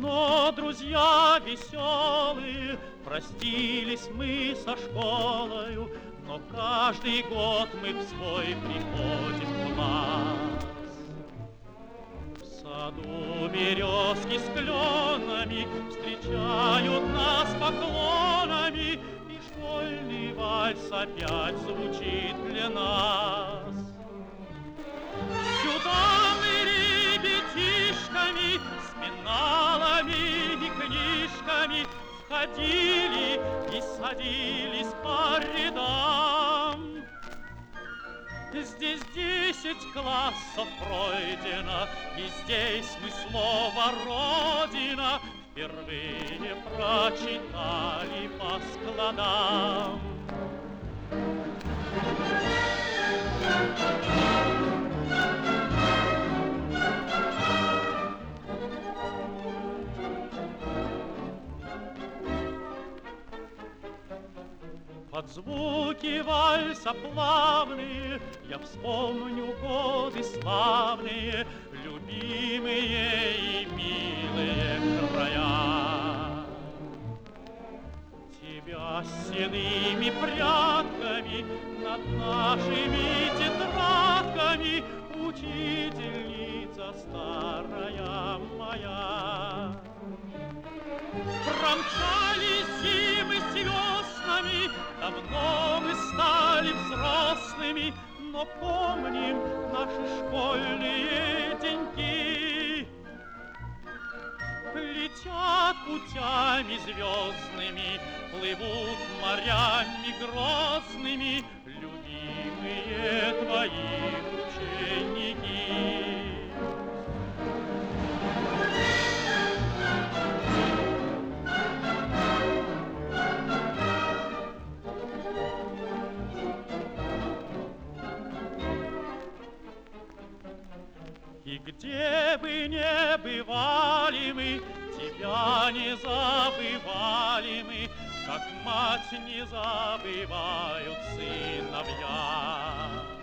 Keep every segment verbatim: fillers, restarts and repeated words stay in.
Давно, друзья веселые, простились мы со школою, но каждый год мы в свой приходим класс. В саду березки с кленами встречают нас поклонами, и школьный вальс опять звучит для нас. Сюда мы ребятишками с пеналами и книжками входили и садились по рядам. Здесь десять классов пройдено, и здесь мы слово «Родина» впервые прочитали по складам. Под звуки вальса плавные я вспомню годы славные, любимые и милые края. Тебя с седыми прядками над нашими тетрадками, учительница старая моя. Промчались зимы с веснами, давно мы стали взрослыми, но помним наши школьные деньки. Летят путями звездными, плывут морями грозными любимые твои ученики. И где бы ни бывали мы, тебя не забывали мы, как мать не забывают сыновья.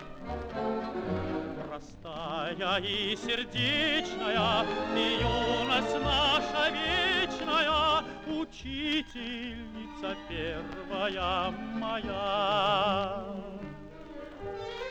Простая и сердечная, и юность наша вечная, учительница первая моя.